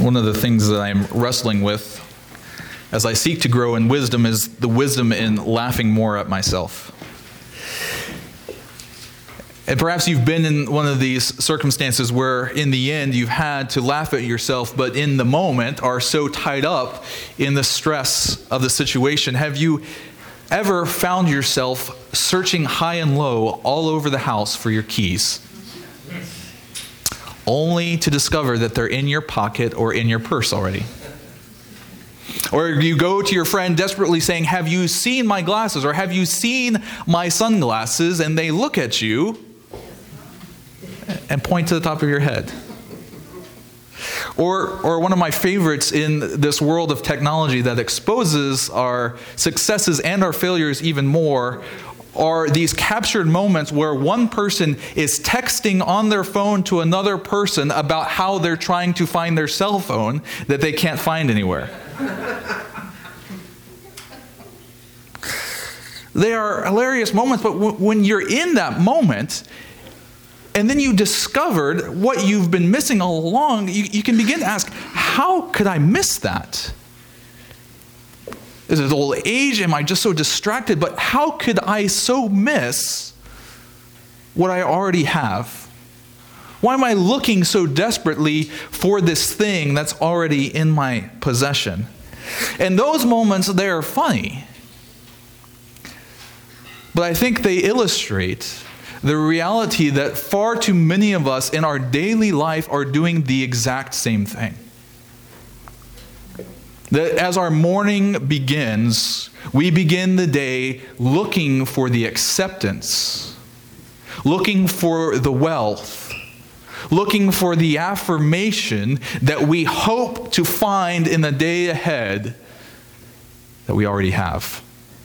One of the things that I'm wrestling with as I seek to grow in wisdom is the wisdom in laughing more at myself. And perhaps you've been in one of these circumstances where in the end you've had to laugh at yourself, but in the moment are so tied up in the stress of the situation. Have you ever found yourself searching high and low all over the house for your keys, only to discover that they're in your pocket or in your purse already? Or you go to your friend desperately saying, "Have you seen my glasses?" or "Have you seen my sunglasses?" And they look at you and point to the top of your head. Or one of my favorites in this world of technology that exposes our successes and our failures even more are these captured moments where one person is texting on their phone to another person about how they're trying to find their cell phone that they can't find anywhere. They are hilarious moments, but when you're in that moment, and then you discovered what you've been missing all along, you can begin to ask, how could I miss that? Is it old age? Am I just so distracted? But how could I so miss what I already have? Why am I looking so desperately for this thing that's already in my possession? And those moments, they are funny. But I think they illustrate the reality that far too many of us in our daily life are doing the exact same thing. That as our morning begins, we begin the day looking for the acceptance, looking for the wealth, looking for the affirmation that we hope to find in the day ahead that we already have.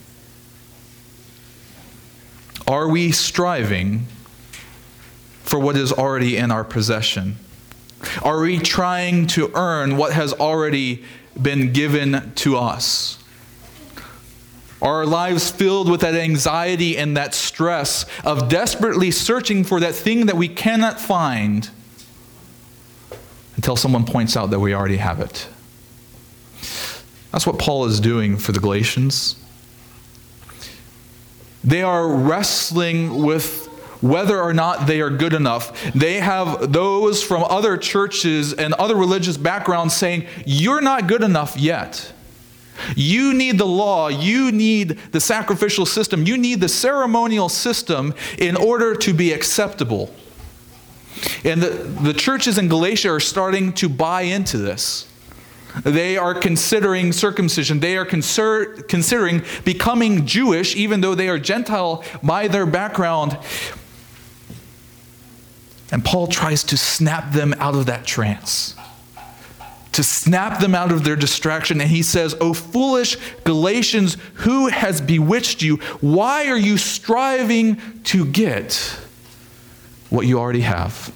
Are we striving for what is already in our possession? Are we trying to earn what has already been given to us? Are our lives filled with that anxiety and that stress of desperately searching for that thing that we cannot find until someone points out that we already have it? That's what Paul is doing for the Galatians. They are wrestling with whether or not they are good enough. They have those from other churches and other religious backgrounds saying, "You're not good enough yet. You need the law. You need the sacrificial system. You need the ceremonial system in order to be acceptable." And the churches in Galatia are starting to buy into this. They are considering circumcision. They are considering becoming Jewish, even though they are Gentile by their background. And Paul tries to snap them out of that trance, to snap them out of their distraction. And he says, "O foolish Galatians, who has bewitched you? Why are you striving to get what you already have?"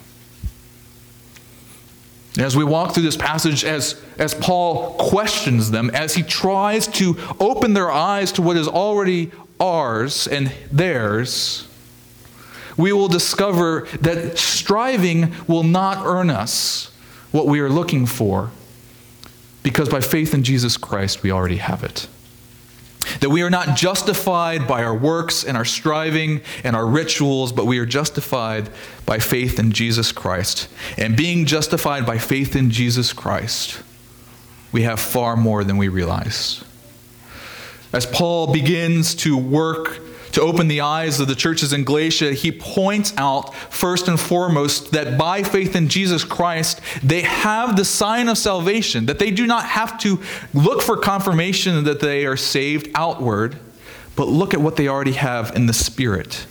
As we walk through this passage, as Paul questions them, as he tries to open their eyes to what is already ours and theirs, we will discover that striving will not earn us what we are looking for, because by faith in Jesus Christ, we already have it. That we are not justified by our works and our striving and our rituals, but we are justified by faith in Jesus Christ. And being justified by faith in Jesus Christ, we have far more than we realize. As Paul begins to work to open the eyes of the churches in Galatia, he points out first and foremost that by faith in Jesus Christ, they have the sign of salvation, that they do not have to look for confirmation that they are saved outward, but look at what they already have in the Spirit.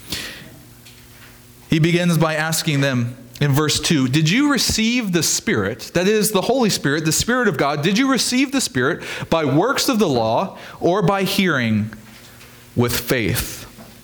He begins by asking them in verse 2, "Did you receive the Spirit, that is the Holy Spirit, the Spirit of God, did you receive the Spirit by works of the law or by hearing with faith?"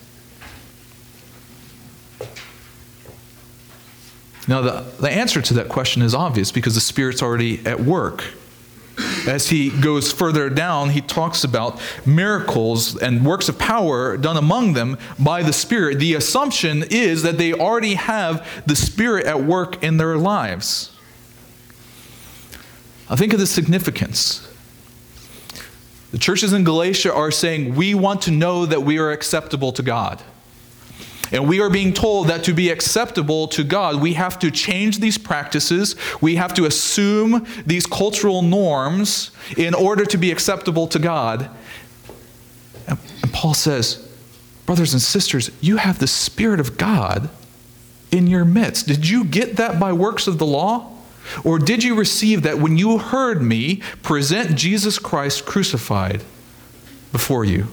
Now, the answer to that question is obvious, because the Spirit's already at work. As he goes further down, he talks about miracles and works of power done among them by the Spirit. The assumption is that they already have the Spirit at work in their lives. Now think of the significance. The churches in Galatia are saying, we want to know that we are acceptable to God. And we are being told that to be acceptable to God, we have to change these practices. We have to assume these cultural norms in order to be acceptable to God. And Paul says, brothers and sisters, you have the Spirit of God in your midst. Did you get that by works of the law? Or did you receive that when you heard me present Jesus Christ crucified before you?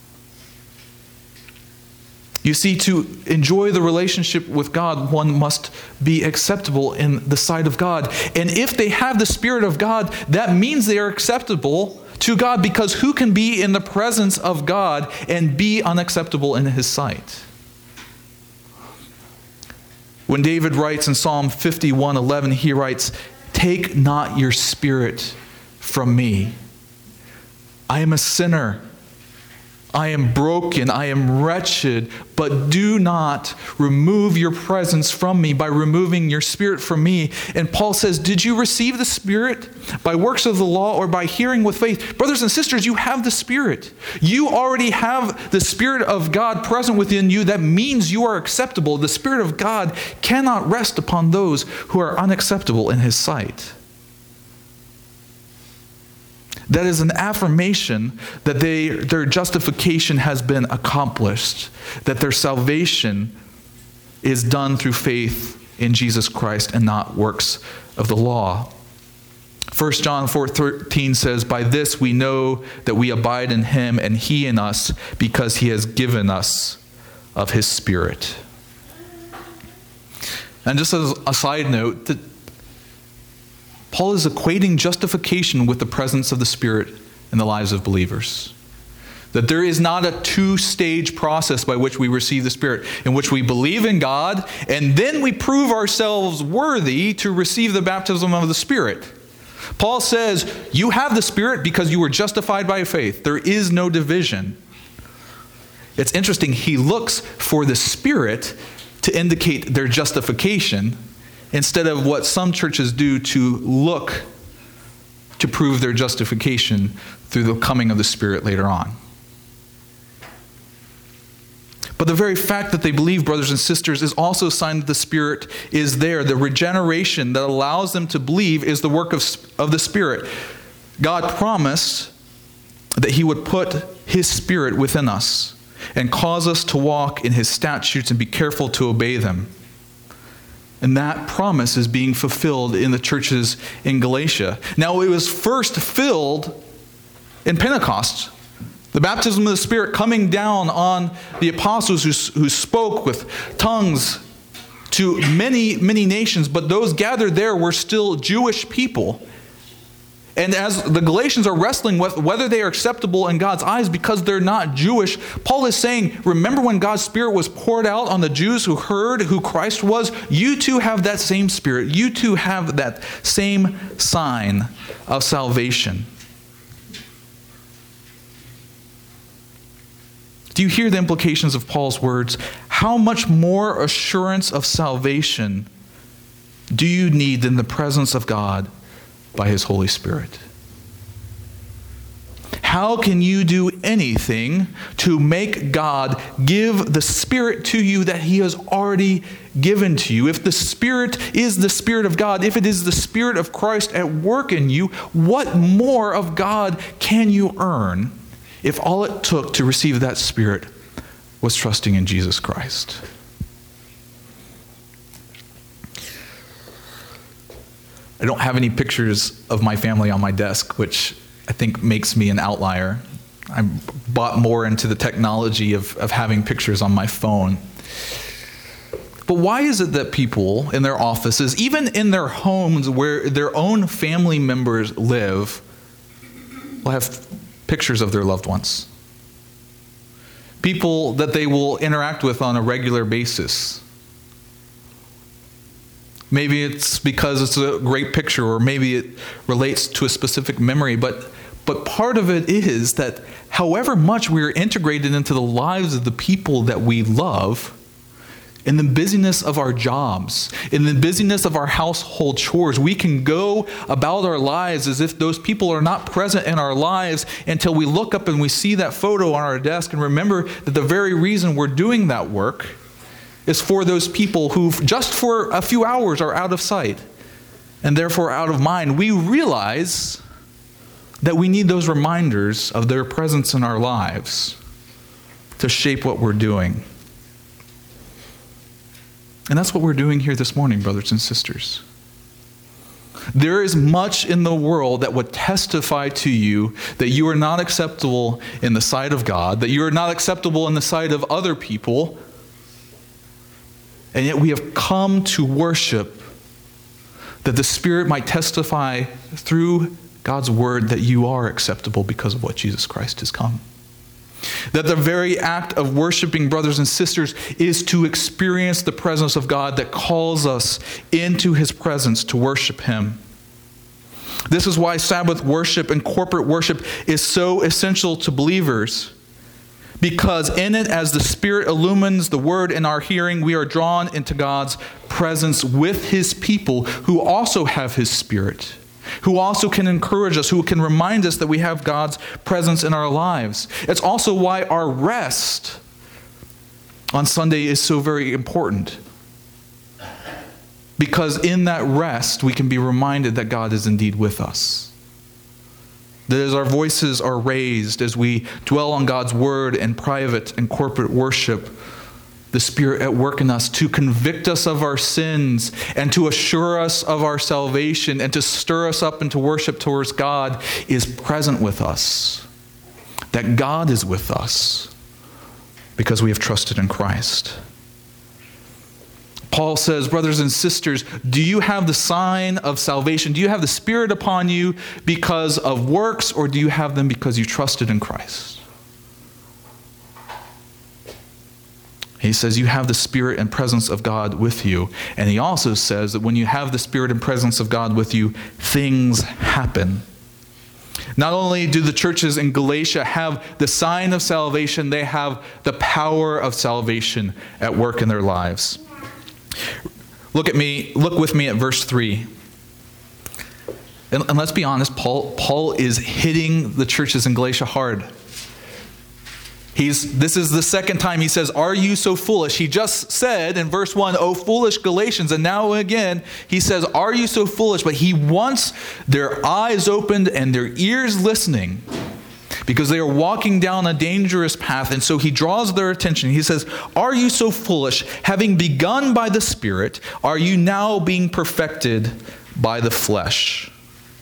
You see, to enjoy the relationship with God, one must be acceptable in the sight of God. And if they have the Spirit of God, that means they are acceptable to God, because who can be in the presence of God and be unacceptable in His sight? When David writes in Psalm 51:11, he writes, "Take not your spirit from me. I am a sinner. I am broken, I am wretched, but do not remove your presence from me by removing your Spirit from me." And Paul says, did you receive the Spirit by works of the law or by hearing with faith? Brothers and sisters, you have the Spirit. You already have the Spirit of God present within you. That means you are acceptable. The Spirit of God cannot rest upon those who are unacceptable in His sight. That is an affirmation that their justification has been accomplished, that their salvation is done through faith in Jesus Christ and not works of the law. 1 John 4:13 says, "By this we know that we abide in Him and He in us, because He has given us of His Spirit." And just as a side note, that Paul is equating justification with the presence of the Spirit in the lives of believers. That there is not a two-stage process by which we receive the Spirit, in which we believe in God and then we prove ourselves worthy to receive the baptism of the Spirit. Paul says, you have the Spirit because you were justified by faith. There is no division. It's interesting, he looks for the Spirit to indicate their justification, instead of what some churches do to look to prove their justification through the coming of the Spirit later on. But the very fact that they believe, brothers and sisters, is also a sign that the Spirit is there. The regeneration that allows them to believe is the work of the Spirit. God promised that He would put His Spirit within us and cause us to walk in His statutes and be careful to obey them. And that promise is being fulfilled in the churches in Galatia. Now, it was first filled in Pentecost. The baptism of the Spirit coming down on the apostles who spoke with tongues to many, many nations. But those gathered there were still Jewish people. And as the Galatians are wrestling with whether they are acceptable in God's eyes because they're not Jewish, Paul is saying, remember when God's Spirit was poured out on the Jews who heard who Christ was? You too have that same Spirit. You too have that same sign of salvation. Do you hear the implications of Paul's words? How much more assurance of salvation do you need than the presence of God by His Holy Spirit? How can you do anything to make God give the Spirit to you that He has already given to you? If the Spirit is the Spirit of God, if it is the Spirit of Christ at work in you, what more of God can you earn if all it took to receive that Spirit was trusting in Jesus Christ? I don't have any pictures of my family on my desk, which I think makes me an outlier. I bought more into the technology of having pictures on my phone. But why is it that people in their offices, even in their homes where their own family members live, will have pictures of their loved ones? People that they will interact with on a regular basis. Maybe it's because it's a great picture, or maybe it relates to a specific memory, but part of it is that however much we are integrated into the lives of the people that we love, In the busyness of our jobs, in the busyness of our household chores, we can go about our lives as if those people are not present in our lives until we look up and we see that photo on our desk and remember that the very reason we're doing that work is for those people who just for a few hours are out of sight and therefore out of mind. We realize that we need those reminders of their presence in our lives to shape what we're doing. And that's what we're doing here this morning, brothers and sisters. There is much in the world that would testify to you that you are not acceptable in the sight of God, that you are not acceptable in the sight of other people, and yet we have come to worship that the Spirit might testify through God's word that you are acceptable because of what Jesus Christ has come. That the very act of worshiping, brothers and sisters, is to experience the presence of God that calls us into His presence to worship Him. This is why Sabbath worship and corporate worship is so essential to believers. Because in it, as the Spirit illumines the word in our hearing, we are drawn into God's presence with His people who also have His Spirit, who also can encourage us, who can remind us that we have God's presence in our lives. It's also why our rest on Sunday is so very important. Because in that rest, we can be reminded that God is indeed with us. That as our voices are raised, as we dwell on God's word in private and corporate worship, the Spirit at work in us to convict us of our sins and to assure us of our salvation and to stir us up into worship towards God is present with us. That God is with us because we have trusted in Christ. Paul says, brothers and sisters, do you have the sign of salvation? Do you have the Spirit upon you because of works, or do you have them because you trusted in Christ? He says you have the Spirit and presence of God with you. And he also says that when you have the Spirit and presence of God with you, things happen. Not only do the churches in Galatia have the sign of salvation, they have the power of salvation at work in their lives. Look with me at verse 3. And let's be honest, Paul is hitting the churches in Galatia hard. This is the second time he says, are you so foolish? He just said in verse 1, oh foolish Galatians. And now again, he says, are you so foolish? But he wants their eyes opened and their ears listening because they are walking down a dangerous path. And so he draws their attention. He says, are you so foolish? Having begun by the Spirit, are you now being perfected by the flesh?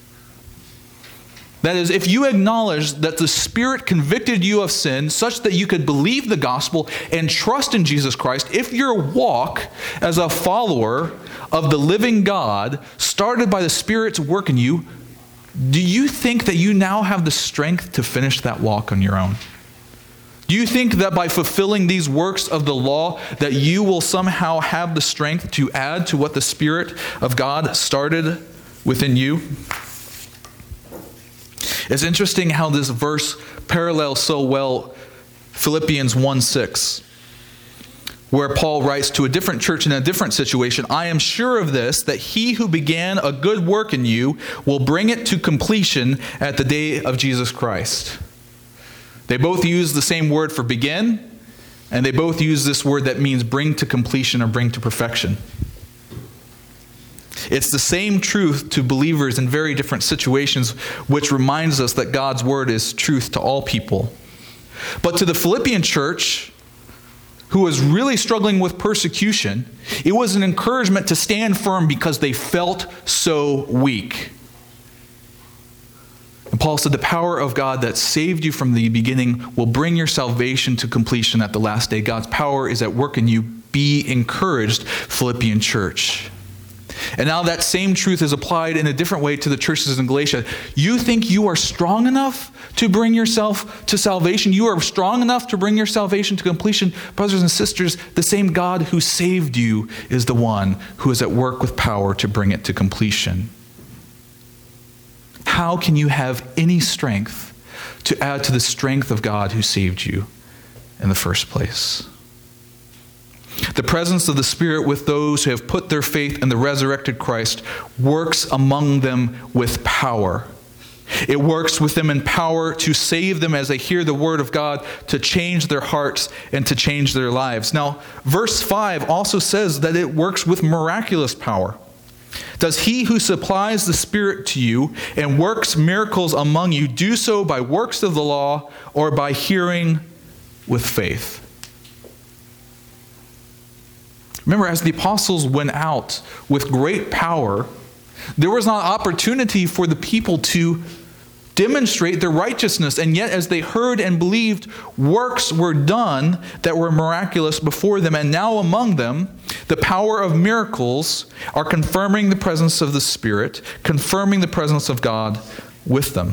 That is, if you acknowledge that the Spirit convicted you of sin such that you could believe the gospel and trust in Jesus Christ, if your walk as a follower of the living God started by the Spirit's work in you, do you think that you now have the strength to finish that walk on your own? Do you think that by fulfilling these works of the law that you will somehow have the strength to add to what the Spirit of God started within you? It's interesting how this verse parallels so well Philippians 1:6, where Paul writes to a different church in a different situation, I am sure of this, that he who began a good work in you will bring it to completion at the day of Jesus Christ. They both use the same word for begin, and they both use this word that means bring to completion or bring to perfection. It's the same truth to believers in very different situations, which reminds us that God's word is truth to all people. But to the Philippian church, who was really struggling with persecution, it was an encouragement to stand firm because they felt so weak. And Paul said, the power of God that saved you from the beginning will bring your salvation to completion at the last day. God's power is at work in you. Be encouraged, Philippian church. And now that same truth is applied in a different way to the churches in Galatia. You think you are strong enough to bring yourself to salvation? You are strong enough to bring your salvation to completion? Brothers and sisters, the same God who saved you is the one who is at work with power to bring it to completion. How can you have any strength to add to the strength of God who saved you in the first place? The presence of the Spirit with those who have put their faith in the resurrected Christ works among them with power. It works with them in power to save them as they hear the word of God, to change their hearts and to change their lives. Now, verse 5 also says that it works with miraculous power. Does he who supplies the Spirit to you and works miracles among you do so by works of the law or by hearing with faith? Remember, as the apostles went out with great power, there was not opportunity for the people to demonstrate their righteousness. And yet, as they heard and believed, works were done that were miraculous before them. And now among them, the power of miracles are confirming the presence of the Spirit, confirming the presence of God with them.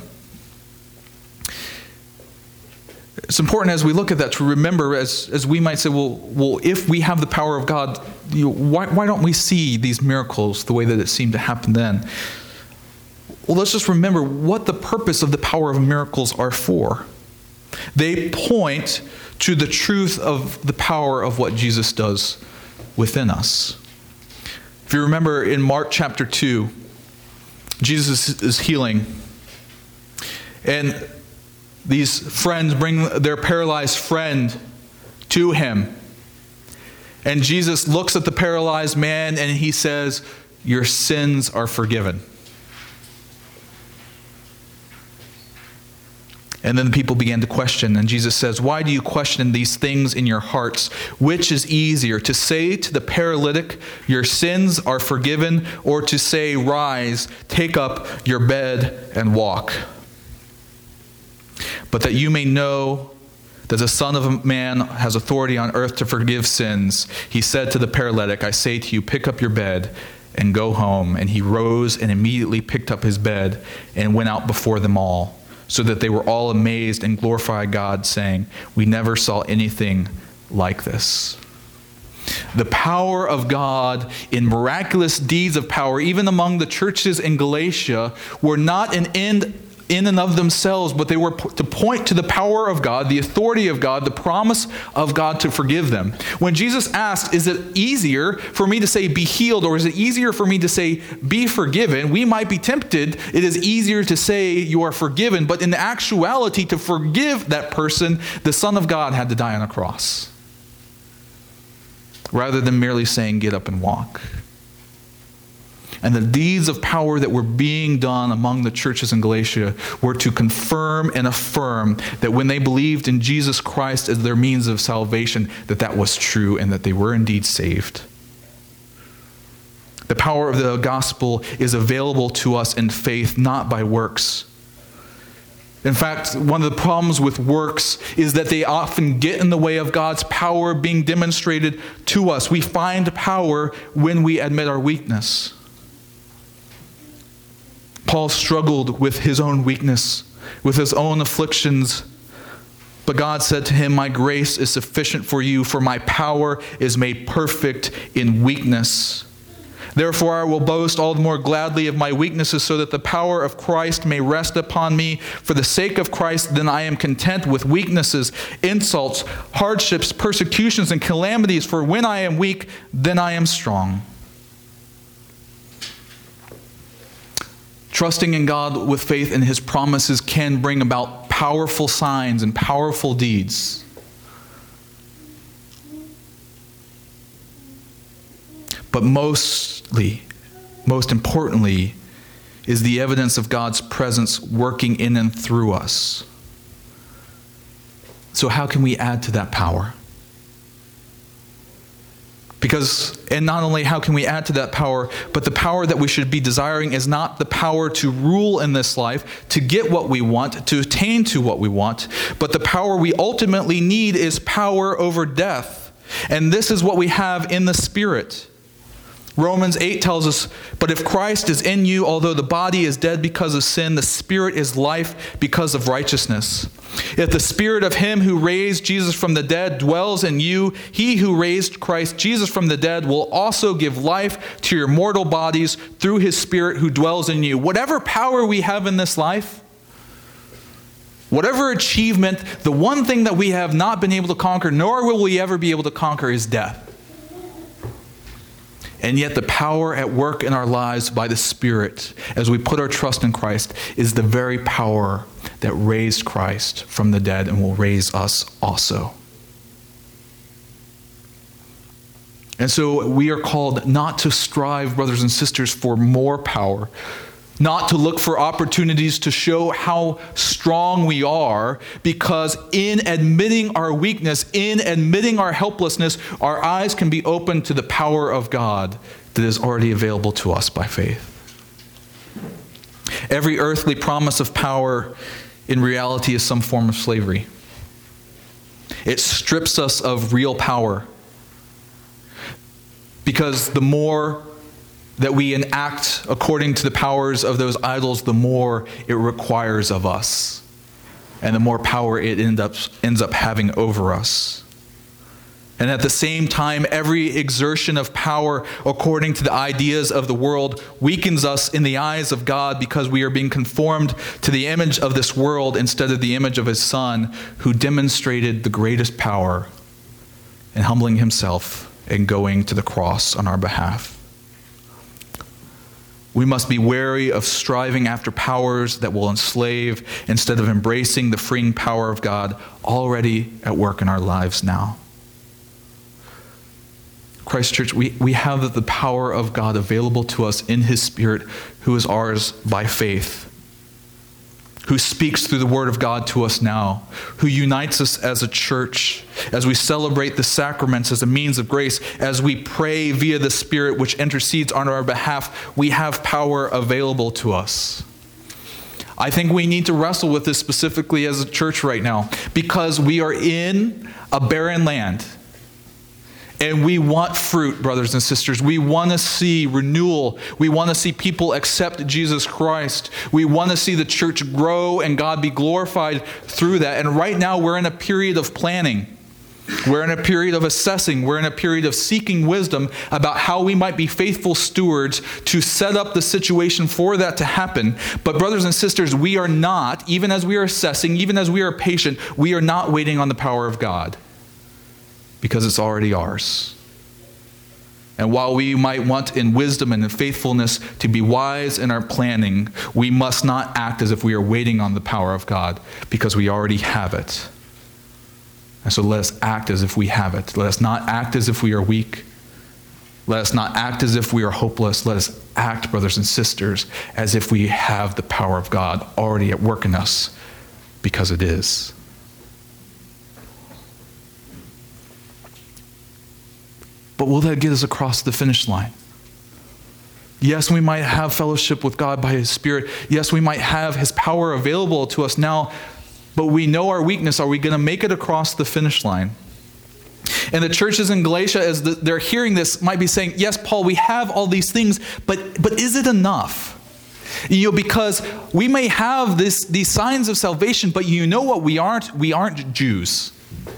It's important as we look at that to remember, as we might say, well, if we have the power of God, why don't we see these miracles the way that it seemed to happen then? Well, let's just remember what the purpose of the power of miracles are for. They point to the truth of the power of what Jesus does within us. If you remember in Mark chapter 2, Jesus is healing, and these friends bring their paralyzed friend to him. And Jesus looks at the paralyzed man and he says, "Your sins are forgiven." And then the people began to question, and Jesus says, "Why do you question these things in your hearts? Which is easier, to say to the paralytic, 'Your sins are forgiven,' or to say, 'Rise, take up your bed and walk'? But that you may know that the Son of Man has authority on earth to forgive sins, he said to the paralytic, 'I say to you, pick up your bed and go home.' And he rose and immediately picked up his bed and went out before them all, so that they were all amazed and glorified God, saying, 'We never saw anything like this.'" The power of God in miraculous deeds of power, even among the churches in Galatia, were not an end in and of themselves, but they were to point to the power of God, the authority of God, the promise of God to forgive them. When Jesus asked, "Is it easier for me to say be healed, or is it easier for me to say be forgiven?" we might be tempted. It is easier to say you are forgiven, but in actuality, to forgive that person, the Son of God had to die on a cross, rather than merely saying get up and walk. And the deeds of power that were being done among the churches in Galatia were to confirm and affirm that when they believed in Jesus Christ as their means of salvation, that was true and that they were indeed saved. The power of the gospel is available to us in faith, not by works. In fact, one of the problems with works is that they often get in the way of God's power being demonstrated to us. We find power when we admit our weakness. Paul struggled with his own weakness, with his own afflictions. But God said to him, "My grace is sufficient for you, for my power is made perfect in weakness. Therefore I will boast all the more gladly of my weaknesses, so that the power of Christ may rest upon me. For the sake of Christ, then I am content with weaknesses, insults, hardships, persecutions, and calamities. For when I am weak, then I am strong." Trusting in God with faith in His promises can bring about powerful signs and powerful deeds. But most importantly, is the evidence of God's presence working in and through us. So how can we add to that power? And not only how can we add to that power, but the power that we should be desiring is not the power to rule in this life, to get what we want, to attain to what we want, but the power we ultimately need is power over death. And this is what we have in the Spirit. Romans 8 tells us, "But if Christ is in you, although the body is dead because of sin, the Spirit is life because of righteousness. If the Spirit of Him who raised Jesus from the dead dwells in you, He who raised Christ Jesus from the dead will also give life to your mortal bodies through His Spirit who dwells in you." Whatever power we have in this life, whatever achievement, the one thing that we have not been able to conquer, nor will we ever be able to conquer, is death. And yet the power at work in our lives by the Spirit, as we put our trust in Christ, is the very power that raised Christ from the dead and will raise us also. And so we are called not to strive, brothers and sisters, for more power, not to look for opportunities to show how strong we are, because in admitting our weakness, in admitting our helplessness, our eyes can be opened to the power of God that is already available to us by faith. Every earthly promise of power in reality is some form of slavery. It strips us of real power, because the more that we enact according to the powers of those idols, the more it requires of us, and the more power it ends up having over us. And at the same time, every exertion of power according to the ideas of the world weakens us in the eyes of God, because we are being conformed to the image of this world instead of the image of His Son, who demonstrated the greatest power in humbling Himself and going to the cross on our behalf. We must be wary of striving after powers that will enslave instead of embracing the freeing power of God already at work in our lives now. Christ Church, we have the power of God available to us in His Spirit, who is ours by faith, who speaks through the Word of God to us now, who unites us as a church, as we celebrate the sacraments as a means of grace, as we pray via the Spirit which intercedes on our behalf. We have power available to us. I think we need to wrestle with this specifically as a church right now, because we are in a barren land. And we want fruit, brothers and sisters. We want to see renewal. We want to see people accept Jesus Christ. We want to see the church grow and God be glorified through that. And right now we're in a period of planning. We're in a period of assessing. We're in a period of seeking wisdom about how we might be faithful stewards to set up the situation for that to happen. But brothers and sisters, we are not, even as we are assessing, even as we are patient, we are not waiting on the power of God, because it's already ours. And while we might want in wisdom and in faithfulness to be wise in our planning, we must not act as if we are waiting on the power of God, because we already have it. And so let us act as if we have it. Let us not act as if we are weak. Let us not act as if we are hopeless. Let us act, brothers and sisters, as if we have the power of God already at work in us, because it is. But will that get us across the finish line? Yes, we might have fellowship with God by His Spirit. Yes, we might have His power available to us now, but we know our weakness. Are we going to make it across the finish line? And the churches in Galatia, as they're hearing this, might be saying, yes, Paul, we have all these things, but is it enough? Because we may have these signs of salvation, but you know what we aren't? We aren't Jews.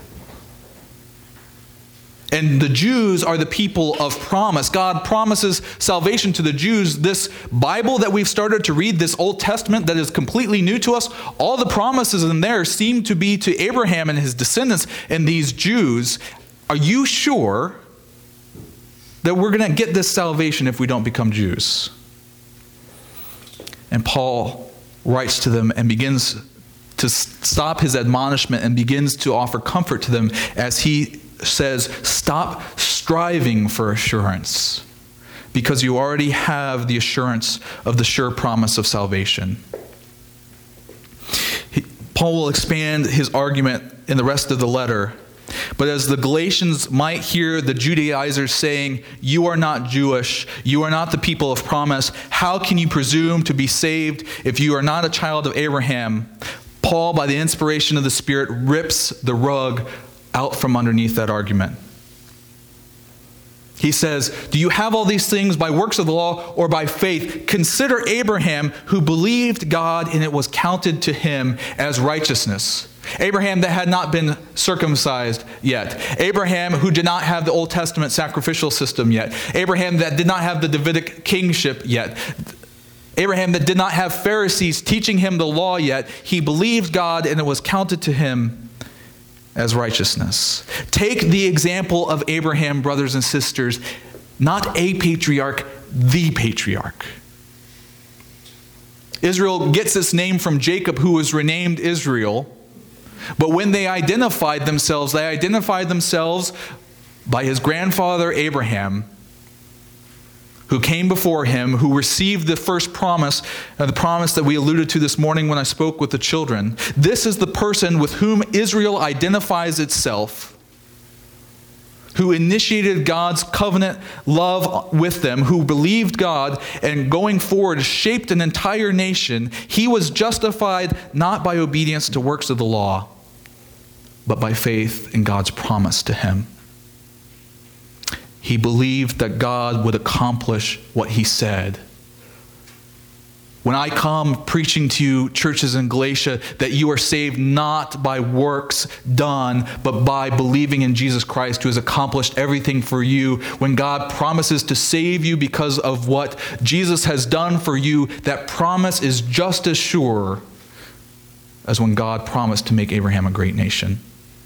And the Jews are the people of promise. God promises salvation to the Jews. This Bible that we've started to read, this Old Testament that is completely new to us, all the promises in there seem to be to Abraham and his descendants and these Jews. Are you sure that we're going to get this salvation if we don't become Jews? And Paul writes to them and begins to stop his admonishment and begins to offer comfort to them as he says, stop striving for assurance, because you already have the assurance of the sure promise of salvation. Paul will expand his argument in the rest of the letter, but as the Galatians might hear the Judaizers saying, you are not Jewish, you are not the people of promise, how can you presume to be saved if you are not a child of Abraham? Paul, by the inspiration of the Spirit, rips the rug out from underneath that argument. He says, do you have all these things by works of the law or by faith? Consider Abraham, who believed God and it was counted to him as righteousness. Abraham that had not been circumcised yet. Abraham who did not have the Old Testament sacrificial system yet. Abraham that did not have the Davidic kingship yet. Abraham that did not have Pharisees teaching him the law yet. He believed God and it was counted to him as righteousness. Take the example of Abraham, brothers and sisters. Not a patriarch, the patriarch. Israel gets its name from Jacob, who was renamed Israel. But when they identified themselves by his grandfather Abraham, who came before him, who received the first promise, the promise that we alluded to this morning when I spoke with the children. This is the person with whom Israel identifies itself, who initiated God's covenant love with them, who believed God, and going forward shaped an entire nation. He was justified not by obedience to works of the law, but by faith in God's promise to him. He believed that God would accomplish what he said. When I come preaching to you, churches in Galatia, that you are saved not by works done, but by believing in Jesus Christ, who has accomplished everything for you. When God promises to save you because of what Jesus has done for you, that promise is just as sure as when God promised to make Abraham a great nation.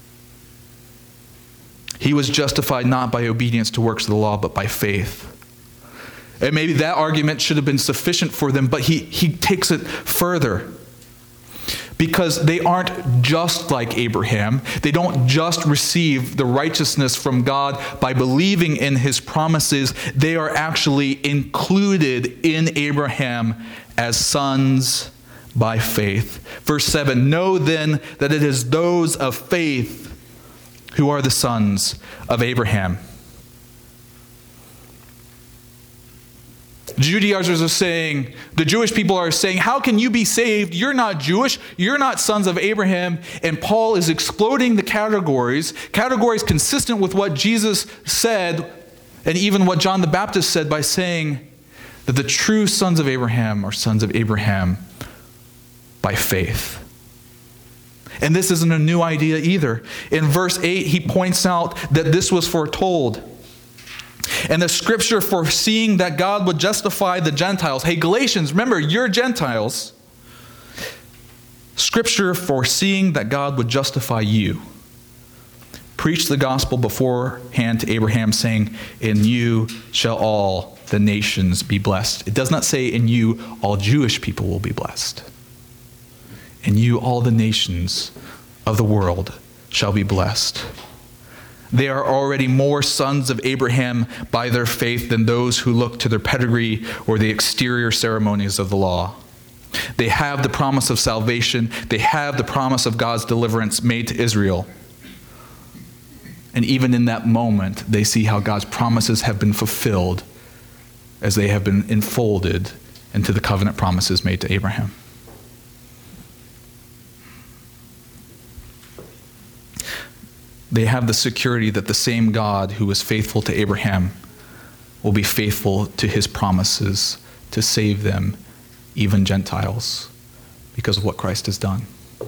He was justified not by obedience to works of the law, but by faith. And maybe that argument should have been sufficient for them, but he takes it further. Because they aren't just like Abraham. They don't just receive the righteousness from God by believing in his promises. They are actually included in Abraham as sons by faith. Verse 7, know then that it is those of faith who are the sons of Abraham. Judaizers are saying, the Jewish people are saying, how can you be saved? You're not Jewish. You're not sons of Abraham. And Paul is exploding the categories consistent with what Jesus said and even what John the Baptist said by saying that the true sons of Abraham are sons of Abraham by faith. And this isn't a new idea either. In verse 8, he points out that this was foretold. And the scripture foreseeing that God would justify the Gentiles. Hey, Galatians, remember, you're Gentiles. Scripture foreseeing that God would justify you. Preach the gospel beforehand to Abraham, saying, in you shall all the nations be blessed. It does not say, in you all Jewish people will be blessed. In you all the nations of the world shall be blessed. They are already more sons of Abraham by their faith than those who look to their pedigree or the exterior ceremonies of the law. They have the promise of salvation. They have the promise of God's deliverance made to Israel. And even in that moment, they see how God's promises have been fulfilled as they have been enfolded into the covenant promises made to Abraham. They have the security that the same God who was faithful to Abraham will be faithful to his promises to save them, even Gentiles, because of what Christ has done.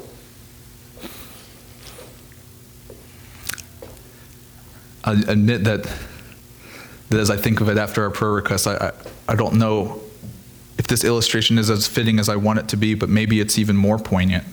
I admit that as I think of it after our prayer request, I don't know if this illustration is as fitting as I want it to be, but maybe it's even more poignant.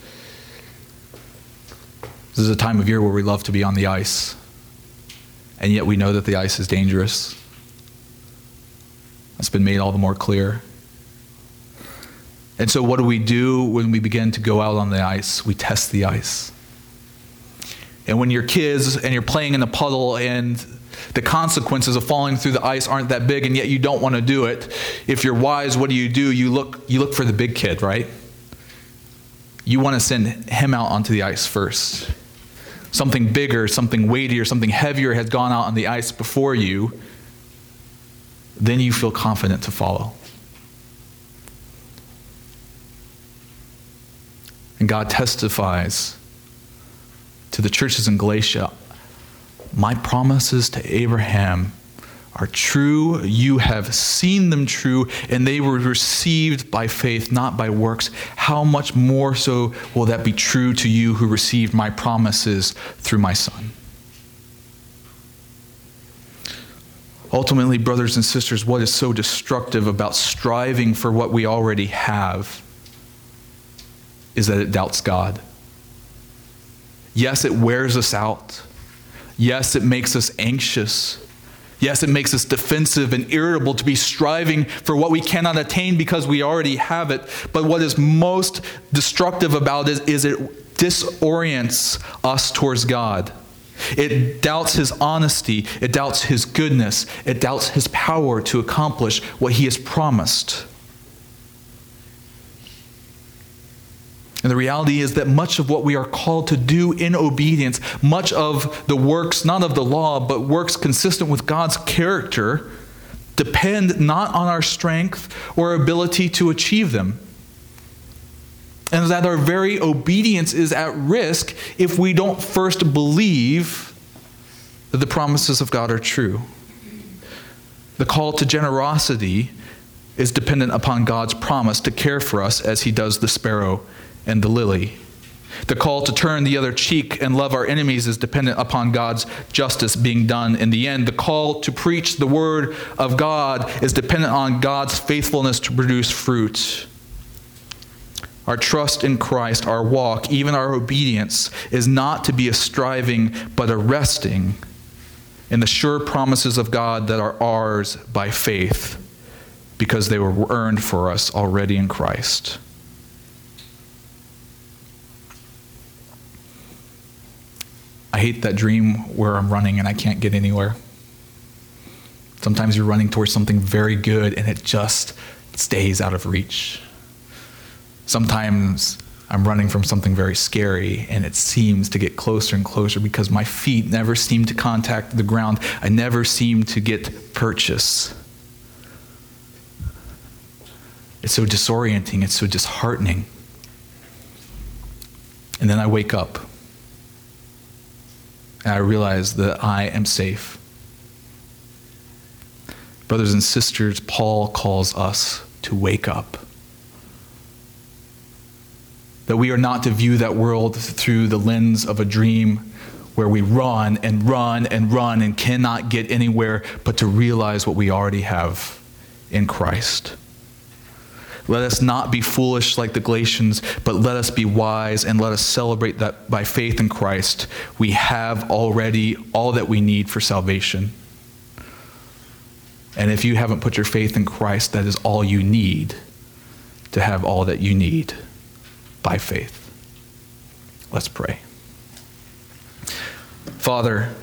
This is a time of year where we love to be on the ice, and yet we know that the ice is dangerous. That's been made all the more clear. And so what do we do when we begin to go out on the ice? We test the ice. And when you're kids and you're playing in a puddle and the consequences of falling through the ice aren't that big, and yet you don't want to do it, if you're wise, what do? You look for the big kid, right? You want to send him out onto the ice first. Something bigger, something weightier, something heavier has gone out on the ice before you. Then you feel confident to follow. And God testifies to the churches in Galatia, my promises to Abraham are true. You have seen them true, and they were received by faith, not by works. How much more so will that be true to you who received my promises through my Son? Ultimately, brothers and sisters, what is so destructive about striving for what we already have is that it doubts God. Yes, it wears us out. Yes, it makes us anxious. Yes, it makes us defensive and irritable to be striving for what we cannot attain because we already have it. But what is most destructive about it is it disorients us towards God. It doubts his honesty. It doubts his goodness. It doubts his power to accomplish what he has promised. And the reality is that much of what we are called to do in obedience, much of the works, not of the law, but works consistent with God's character, depend not on our strength or ability to achieve them. And that our very obedience is at risk if we don't first believe that the promises of God are true. The call to generosity is dependent upon God's promise to care for us as he does the sparrow and the lily. The call to turn the other cheek and love our enemies is dependent upon God's justice being done in the end. The call to preach the word of God is dependent on God's faithfulness to produce fruit. Our trust in Christ, our walk, even our obedience, is not to be a striving but a resting in the sure promises of God that are ours by faith because they were earned for us already in Christ. I hate that dream where I'm running and I can't get anywhere. Sometimes you're running towards something very good and it just stays out of reach. Sometimes I'm running from something very scary and it seems to get closer and closer because my feet never seem to contact the ground. I never seem to get purchase. It's so disorienting. It's so disheartening. And then I wake up. And I realize that I am safe. Brothers and sisters, Paul calls us to wake up. That we are not to view that world through the lens of a dream where we run and run and run and cannot get anywhere, but to realize what we already have in Christ. Let us not be foolish like the Galatians, but let us be wise and let us celebrate that by faith in Christ, we have already all that we need for salvation. And if you haven't put your faith in Christ, that is all you need to have all that you need by faith. Let's pray. Father,